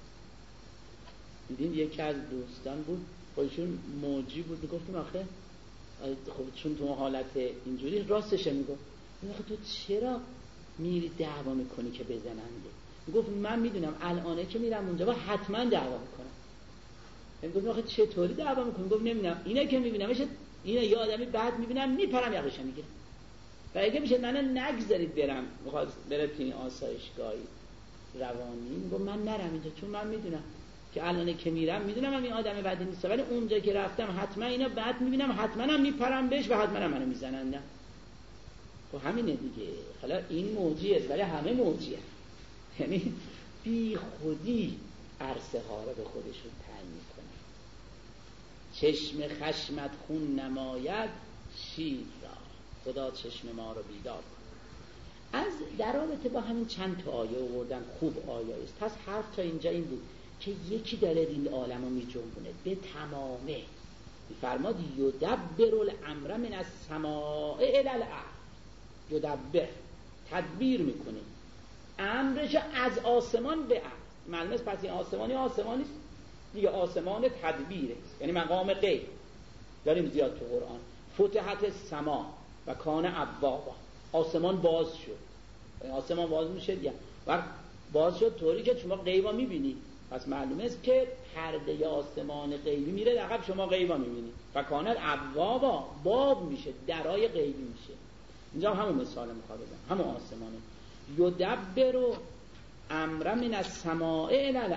دیدیم یکی از دوستان بود خودشون موجی بود، میگفتیم آخه خب چون تو حالت اینجوری راستشه، میگفت آخه تو چرا میری دعوا میکنی که بزننده؟ میگفت من میدونم الانه که میرم اونجا با حتما دعوا میکنم. میگفت آخه چطوری دعوا میکنی؟ گفت نمیدونم، اینه که میبینمش، اینه یه آدمی بعد میبینم میپرم یقش میگیرم. و اگه میشه من نگذارید برم، میخواد بره توی آسایشگاهی روانی، میگم من نرم اینجا، چون من میدونم که الان که میرم میدونم من این آدم بدی نیست، ولی اونجا که رفتم حتما اینا بعد میبینم، حتما هم میپرم بهش و حتما هم منو میزنن. نه خب همینه دیگه. حالا این موجیه ولی همه موجیه، یعنی بی خودی عرصه ها رو به خودشون تعیین میکنن. چشم خشمت خون نماید شیر را، خدا چشم ما رو بیدار کن. از در رابطه با همین چند تا آیه آوردن، خوب آیه است. پس حرف تا اینجا این بود که یکی داره این عالم رو می جنبونه به تمامه. میفرماد یدبر الامر من السماء الی الارض. یدبر تدبیر میکنه امرش از آسمان به ارض. معلومه پس این آسمانی است دیگه، آسمان تدبیره، یعنی مقام غیب داریم زیاد تو قرآن. فتحت السما و کان ابوابا، آسمان باز شد. آسمان باز میشه دیگه، وقت باز شد طوری که شما غیبا میبینی. پس معلومه است که پرده آسمان غیبی میره عقب، شما غیبا میبینی. و کانت ابوابا، باب میشه، درای غیبی میشه. اینجا همون مثال میخواد بزنم، همون آسمانه. یدبر امر من السماء الی الارض،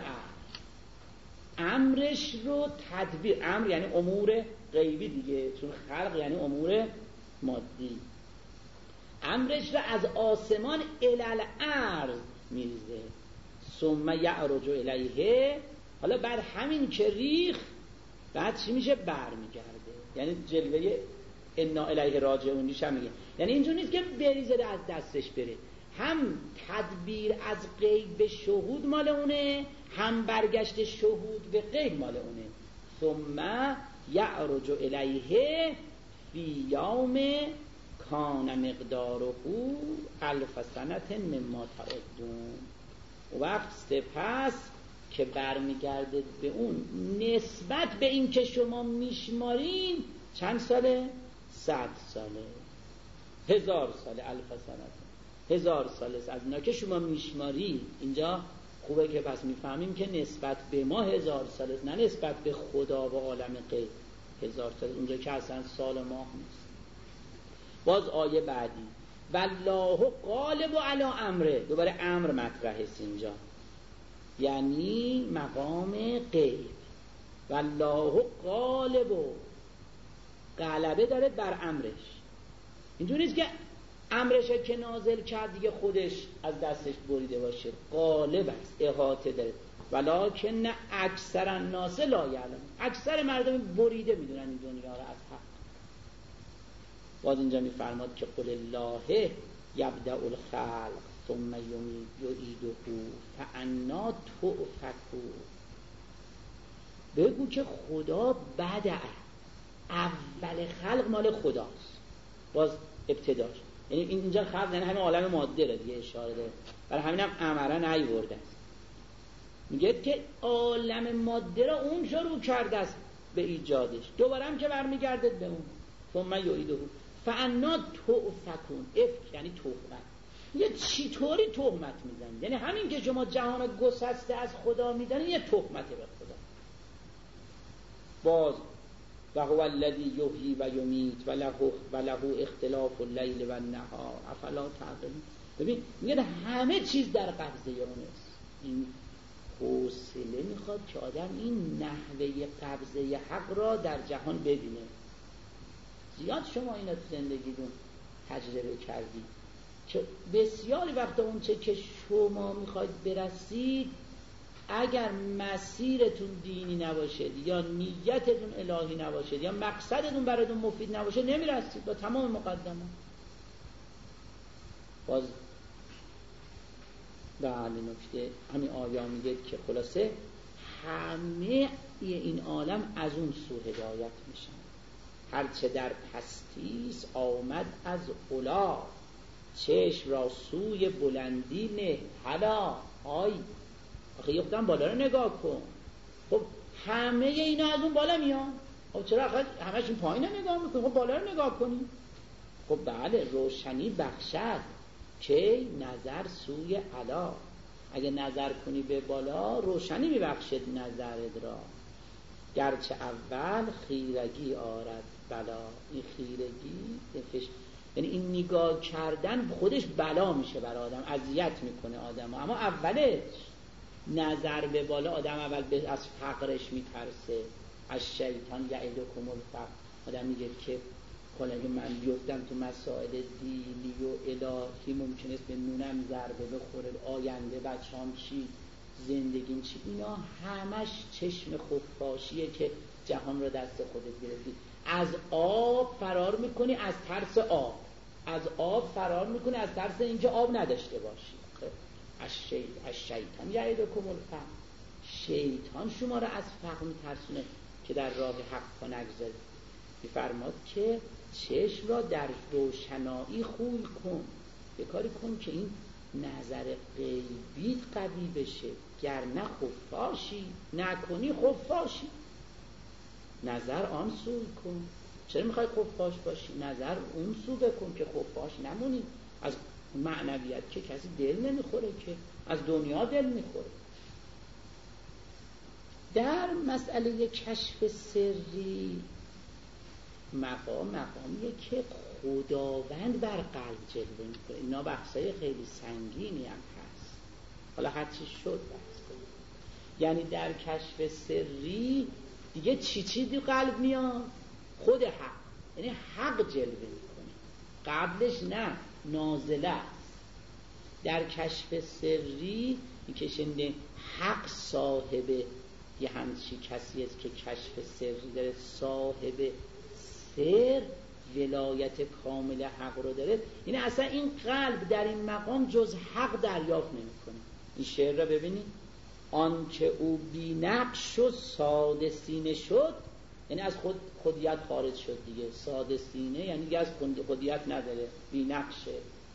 امرش رو تدبیر، امر یعنی امور غیبی دیگه، چون خلق یعنی امور مادی. امرش رو از آسمان الی الارض میریزه. ثم یعرج الیه، حالا بعد همین که ریخ بعد چی میشه؟ برمیگرده. یعنی جلوه انا الیه راجعون میشه میگه، یعنی اینجور نیست که بریزه از دستش بره، هم تدبیر از غیب به شهود مال اونه، هم برگشت شهود به غیب مال اونه. ثم یعرج الیه فی یوم کان مقداره 1000 سنة مما تعدون. وقت سپس که برمیگرده به اون نسبت به این که شما میشمارین چند ساله؟ 100 ساله، 1000 ساله، 1000 سنة، 1000 ساله از اینا که شما میشماری. اینجا خوبه که پس میفهمیم که نسبت به ما 1000 ساله است، نه نسبت به خدا و عالم غیب 1000 ساله. اونجا که اصلا سال ماه نیست. باز آیه بعدی والله غالب علی امره، دوباره امر مطرح است اینجا، یعنی مقام غیب. والله غالب، غلبه داره بر امرش. اینجوری نیست که امرش که نازل کرد دیگه خودش از دستش بریده باشه، غالب است، احاطه داره. ولکن اکثر الناس لا یعلمون، اکثر مردم بریده میدونن این دنیا رو از حق. باز اینجا میفرماد که قل الله یبدأ الخلق ثم یعیده فانا تؤفکون. بگو که خدا بدأ، اول خلق مال خداست. باز ابتداش، یعنی اینجا خلق یعنی همین عالم ماده رو دیگه اشاره داره، برای همینم امره نیورده است. میگه که عالم ماده رو اون شروع کرده است به ایجادش، دوباره هم که برمیگرده به اون. ثم یعیده فانا تؤفکون. افک یعنی تهمت. یه چطوری تهمت میزنید؟ یعنی همین که شما جهان گسسته از خدا میدنید یه تهمته به خدا. باز و هو الذی یحیی و یمیت و له اختلاف اللیل و النهار افلا تعقلون. ببین میگه همه چیز در قبضه اونست. این حوصله میخواد که آدم این نحوه قبضه حق را در جهان ببینه. زیاد شما اینا تو زندگیتون تجربه کردید که بسیاری وقتا اون چه که شما میخواید برسید اگر مسیرتون دینی نباشد یا نیتتون الهی نباشد یا مقصدتون براتون مفید نباشه نمیرسید با تمام مقدمات. باز بله نکته همین آیا میگه که خلاصه همه این عالم از اون سو هدایت میشن. هرچه در پستیس آمد از علا، چشم را سوی بلندی نه. حالا آی آخه یکدم بالا رو نگاه کن. خب همه اینا از اون بالا میان، خب چرا همش این پایین رو نگاه میکنی؟ خب بالا رو نگاه کنی. خب بله روشنی بخشد که نظر سوی علا. اگه نظر کنی به بالا روشنی میبخشد نظرت را. گرچه اول خیرگی آرد بلا. این خیرگی یعنی این نگاه کردن خودش بلا میشه برای آدم، اذیت میکنه آدم. اما اولش نظر به بالا، آدم اول از فقرش میترسه. از شیطان یعدکم الفقر. آدم میگه که حالا اگه من بیفتم تو مسائل دینی و الهی ممکنه است به نونم ضربه بخوره، آینده بچه‌ام چی، زندگیم چی. اینا همش چشم خفاشیه که جهان رو دست خودت گرفتی. از آب فرار میکنی از ترس آب، از آب فرار میکنی از ترس اینکه آب نداشته باشی. از شیطان یعدکم الفقر. شیطان شما رو از فقر میترسونه که در راه حق نگذارید. میفرماد که چشم را در روشنایی خوی کن. یه کاری کن که این نظر غیبی قوی بشه، گر نه خفاشی. نکنی خفاشی. نظر آن سوی کن. چرا میخوای خفاش باشی؟ نظر اون سو بکن که خفاش نمونی. از معنویت که کسی دل نمیخوره، که از دنیا دل میخوره. در مسئله کشف سری مقامیه که خداوند بر قلب جلوه میکنه. اینا بحثای خیلی سنگینی هم هست، حالا هرچی شد بحث کنیم. یعنی در کشف سری دیگه چی دو قلب میاد؟ خود حق، یعنی حق جلوه میکنه، قبلش نه، نازله است. در کشف سری این که شنیده حق صاحب یه همچی کسی است که کشف سری داره، صاحب سر ولایت کامل حق رو داره. یعنی اصلا این قلب در این مقام جز حق دریافت نمی‌کنه. این شعر رو ببینید، آن که او بی نقش و ساده سینه شد، یعنی از خودیت خارج شد دیگه. ساده سینه یعنی دیگه از خودیت نداره، بی نقشه.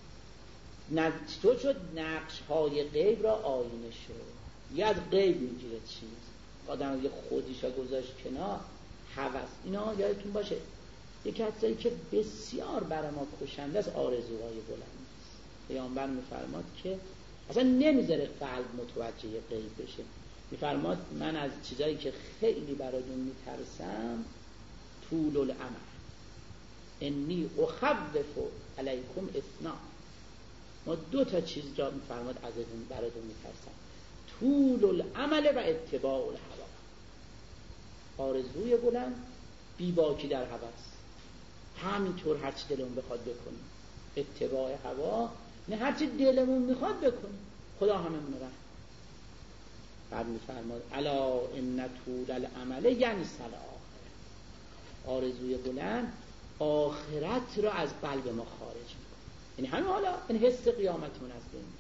تو شد نقش های غیب را آینه شد. یه از غیب میگیره چیز، آدم یه خودیشا گذاشت کنار، هوس. اینا یادتون باشه یک کسایی که بسیار برای ما کشنده است آرزوهای بلند است. پیامبر میفرماد که اصلا نمیذاره قلب متوجه غیب بشه. میفرماد من از چیزایی که خیلی براتون میترسم طول الامل، انی اخوف علیکم اثنا. ما دو تا چیز را میفرماد ازتون براتون میترسم، طول الامل و اتباع الهوا. آرزوی بلند، بیباکی در هوس، همینطور هرچی دلمون بخواد بکنیم. اتباع هوا نه هرچی دلمون میخواد بکنیم، خدا هممون رحم. بعد میفرماد الا ان طول الامل یعنی سل آخرت. آرزوی بلند آخرت را از قلب ما خارج میکنه. یعنی همین حالا این حس قیامتمون از بین.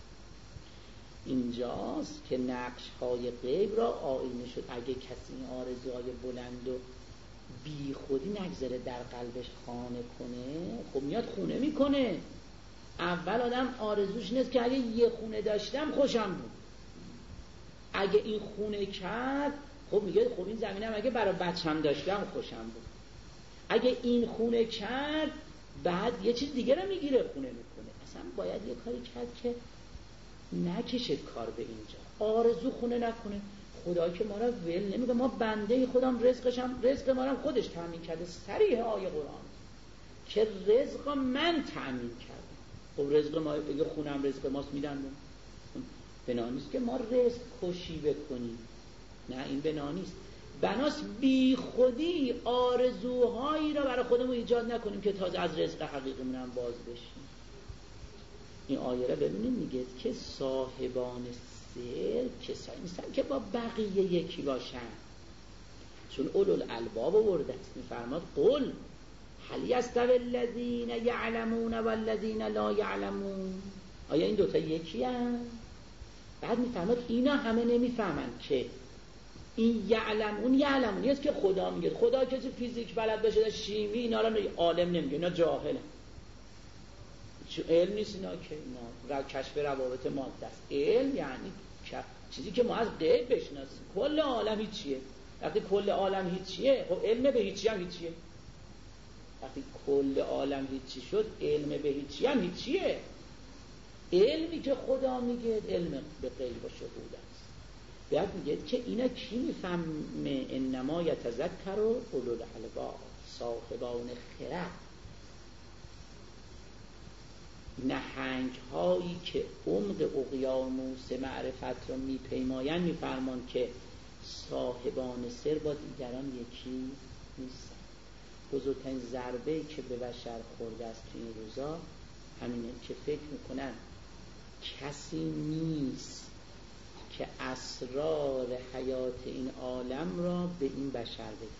اینجاست که نقش های غیب را آینه شد. اگه کسی این آرزوهای بلند و بی خودی نگذاره در قلبش خانه کنه، خب میاد خونه میکنه. اول آدم آرزوش نیست که اگه یه خونه داشتم خوشم بود، اگه این خونه کرد خب میگه خب این زمینم اگه برای بچم داشتم خوشم بود. اگه این خونه کرد بعد یه چیز دیگه رو میگیره خونه میکنه. اصلا باید یه کاری کرد که نکشد کار به اینجا، آرزو خونه نکنه. خدا که ما را ول نمیگه، ما بنده خودم، رزق ما را خودش تامین کرده. صریح آیه قرآن که رزق من تامین کردم. خب رزق ما بگه خونم رزق ماست میدن، بنا نیست که ما رزق کشی بکنیم، نه این بنا نیست. بناست بی خودی آرزوهایی را برای خودمون ایجاد نکنیم که تازه از رزق حقیقیمون هم باز بشیم. این آیه را ببینید میگه که صاحبان سر که کسایی نیستن که با بقیه یکی باشن، چون اولوالالباب آوردت میفرماد قل هل یستوی الذین یعلمون والذین لا یعلمون، آیا این دوتا یکی هستند؟ بعد میفرماد اینا همه نمیفهمن که این یعلمون یست که خدا میگه. خدا کسی فیزیک بلد باشه، شیمی، اینا رو عالم نمیگه، اینا جاهلن، چون علم نیست اینا، که اینا کشف روابط ماده است. علم یعنی چیزی که ما از غیب بشناسیم. کل عالم هیچیه. وقتی کل عالم هیچیه، خب علم به هیچی هم هیچیه. وقتی کل عالم هیچی شد، علم به هیچی هم هیچیه. علمی که خدا میگه علم به غیب و شهود است. بعد میگه که اینا کی میفهمه؟ انما یتذکر اولوالالباب، صاحبان خرد، نهنگ هایی که عمق اقیانوس معرفت را میپیمایند میفرمان که صاحبان سر با دیگران یکی نیستن. بزرگترین ضربه‌ای که به بشر خورده است تو این روزا همینه که فکر میکنن کسی نیست که اسرار حیات این عالم را به این بشر بده،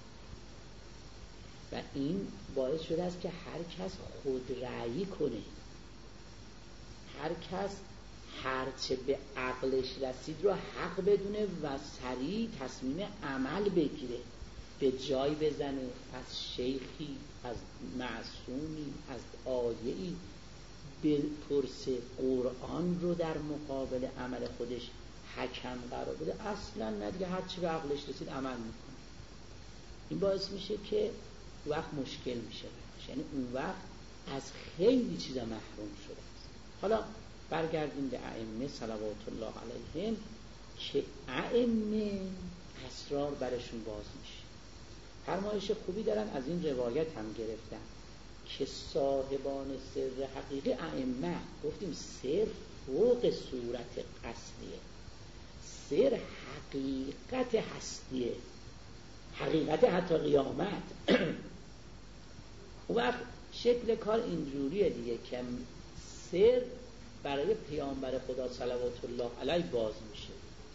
و این باعث شده است که هر کس خود رأیی کنه، هر کس هرچه به عقلش رسید رو حق بدونه و سریع تصمیم عمل بگیره، به جای بزنه، از شیخی، از معصومی، از آیه‌ای بپرسه، قرآن رو در مقابل عمل خودش حکم قرار بده. اصلا نه دیگه، هرچی به عقلش رسید عمل میکنه. این باعث میشه که وقت مشکل میشه، یعنی اون وقت از خیلی چیزا محروم شده است. حالا برگردیم به ائمه صلوات الله علیهم که ائمه اسرار برشون باز میشه. فرمایش خوبی دارن، از این روایت هم گرفتن که صاحبان سر حقیقی ائمه، گفتیم سر فوق صورت قصدیه، سر حقیقت هستیه، حقیقت حتی قیامت. اون وقت شکل کار اینجوریه دیگه که سر برای پیامبر خدا صلوات الله علیه باز میشه.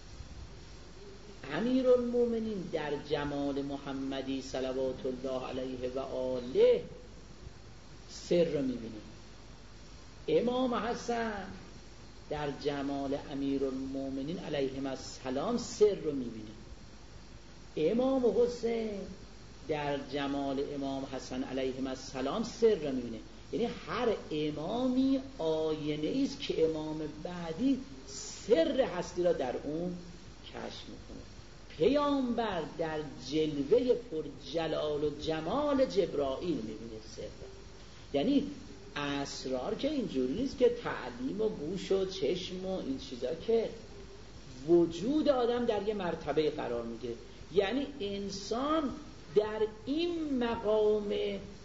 امیرالمومنین در جمال محمدی صلوات الله علیه و آله سر رو میبینه. امام حسن در جمال امیرالمومنین علیهم السلام سر رو میبینه. امام حسین در جمال امام حسن علیهم السلام سر رو میبینه. یعنی هر امامی آینه است که امام بعدی سر هستی را در اون کشف میکنه. پیامبر در جلوه پر جلال و جمال جبرائیل میبینه سر. یعنی اسرار که اینجوری نیست که تعلیم و گوش و چشم و این چیزا، که وجود آدم در یه مرتبه قرار میگیره. یعنی انسان در این مقام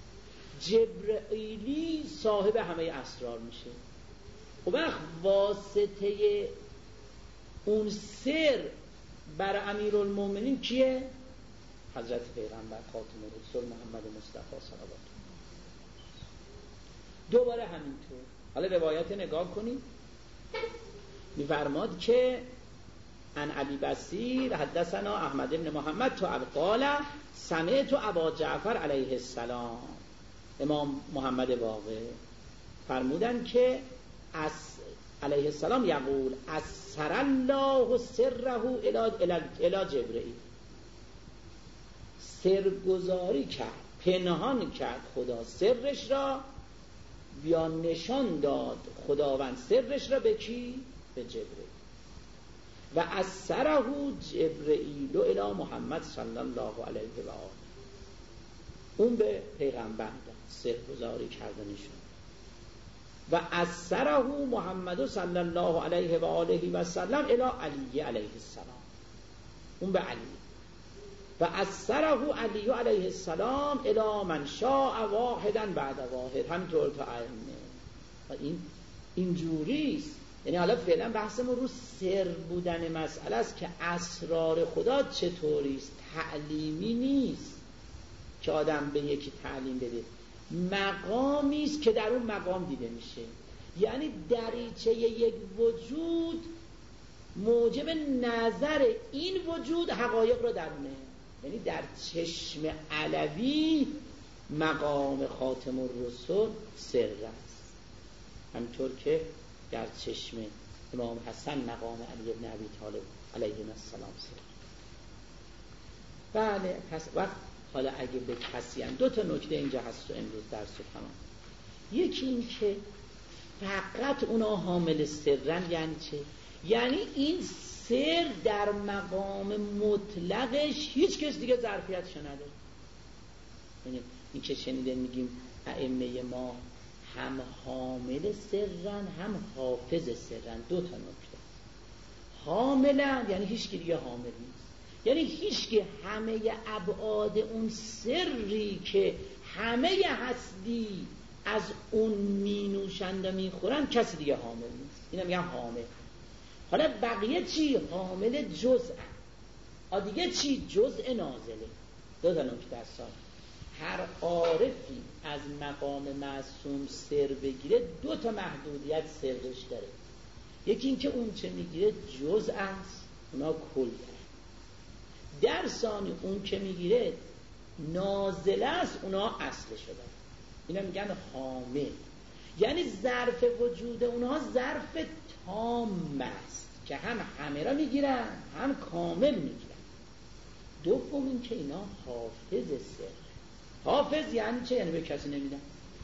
جبرائیلی صاحب همه اسرار میشه. و وقت واسطه اون سر بر امیرالمومنین کیه؟ حضرت پیغمبر خاتم الرسل محمد مصطفی صلی الله علیه و دوباره همینطور. حالا روایت نگاه کنید، میفرماد که عن ابی بصیر حدثنا احمد بن محمد تو قال سمعت ابا جعفر علیه السلام، امام محمد باقر فرمودن که از علیه السلام یقول اسر الله سره الی جبرئیل، سرگذاری کرد، پنهان کرد خدا سرش را، یا نشان داد خداوند سرش را به کی؟ به جبرئیل. و اسره جبرئیل الی محمد صلی الله علیه و آله، اون به پیغمبر داد سرگذاری کردنشون. و اسره محمد صلی الله علیه و آله و سلم الی علی علیه السلام، اون به علی. و اسره علی علیه السلام الی من شاء واحدا بعد واحد، همینطور تا ائمه. و این اینجوریست. یعنی حالا فعلا بحثمون رو سر بودن مسئله است که اسرار خدا چطوریست، تعلیمی نیست که آدم به یکی تعلیم بده، مقامی است که در اون مقام دیده میشه. یعنی دریچه یک وجود موجب نظر این وجود حقایق رو درونه. یعنی در چشم علوی مقام خاتم الرسل سر است، همطور که در چشم امام حسن مقام علی بن ابی طالب علیه السلام سر. بله پس وقت حالا اگه به کسی هم دو تا نکته اینجا هست و امروز درس رو تمام. یکی این که فقط اونا حامل سرن، یعنی چه؟ یعنی این سر در مقام مطلقش هیچ کس دیگه ظرفیتشو نداره. یعنی این که شنیده میگیم ائمه ما هم حامل سرن هم حافظ سرن، دو تا نکته. حاملن یعنی هیچ کی دیگه حامل نیست، یعنی هیچ کی همه ابعاد اون سری که همه هستی از اون می نوشند و می خورن کسی دیگه حامل نیست. اینا میگن حامل. حالا بقیه چی؟ حامل جزء. دیگه چی؟ جزء نازله. دو تا نکته است. هر عارفی از مقام معصوم سر بگیره دو تا محدودیت سرش داره. یکی این که اون چه میگیره جزء است، اونا کل داره. در ثانی اون که میگیره نازله است، اونا اصل شده. اینا میگن حامل. یعنی ظرف وجود اونها ظرف تام است که هم همه را میگیرن هم کامل میگیرن. دوم این که اینا حافظ سر. حافظ یعنی چه؟ یعنی به کسی نمیدن،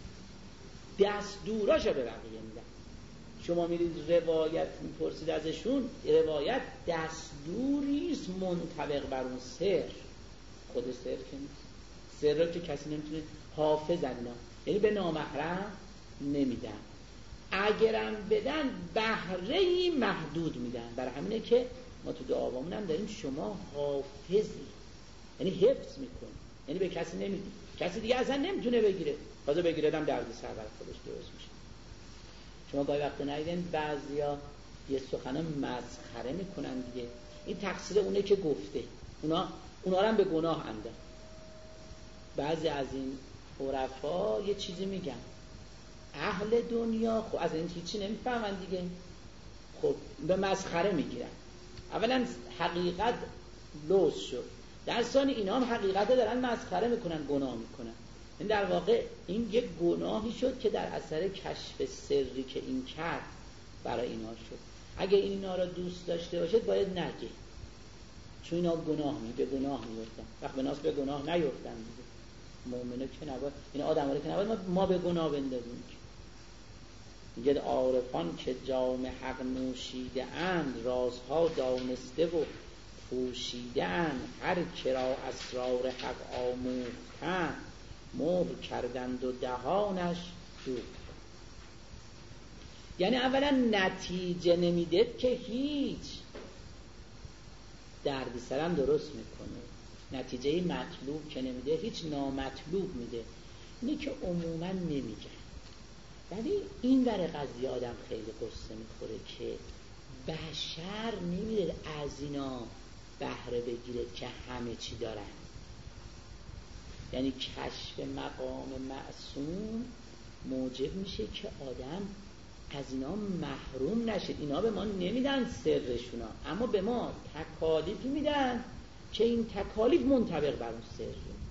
دستوراشو به بقیه میدن. شما میرید روایت میپرسید ازشون، روایت دستوریست منطبق بر اون سر. خود سر که نیست، سر را که کسی نمیتونه. حافظ اینا یعنی به نامحرم نمیدن، اگرم بدن بهره‌ای محدود میدن. برای همینه که ما تو دعاوامون هم داریم شما حافظی، یعنی حفظ میکنی، یعنی به کسی نمیدی، کسی دیگه اصلا نمیتونه بگیره. بازو بگیره دم درد سر بر خودش درست میشه. شما گاهی وقت ندیدین بعضیا یه سخن مسخره میکنن دیگه، این تقصیر اونه که گفته، اونا رو هم به گناه انداخت. بعضی از این عرفا یه چیزی میگن، اهل دنیا خب از این هیچی نمیفهمن دیگه، خب به مسخره میگیرن. اولا حقیقت لوس شد، در ثانی اینا هم حقیقت دارن مسخره میکنن، گناه میکنن. این در واقع این یک گناهی شد که در اثر کشف سری که این کرد برای اینا شد. اگه اینا را دوست داشته باشد باید نگه، چون اینا به گناه میفتن. وقت به ناس به گناه نیفتن دیگه، مؤمنه که نباید، این آدم ها که نباید ما به گناه بندازیم. میگه عارفان که جام حق نوشیده اند، رازها دانسته و پوشیده اند، هر کرا اسرار حق آموختند، مهر کردند و دهانش دوخت. یعنی اولا نتیجه نمیده که هیچ دردی سرم درست میکنه، نتیجه مطلوب که نمیده هیچ نامطلوب میده. اینه که عموما نمیگن، ولی این ور قضیه آدم خیلی قصه میخوره که بشر نمیده از اینا بهره بگیرد که همه چی دارن. یعنی کشف مقام معصوم موجب میشه که آدم از اینا محروم نشد. اینا به ما نمیدن سرشونا، اما به ما تکالیفی میدن که این تکالیف منطبق بر اون سر.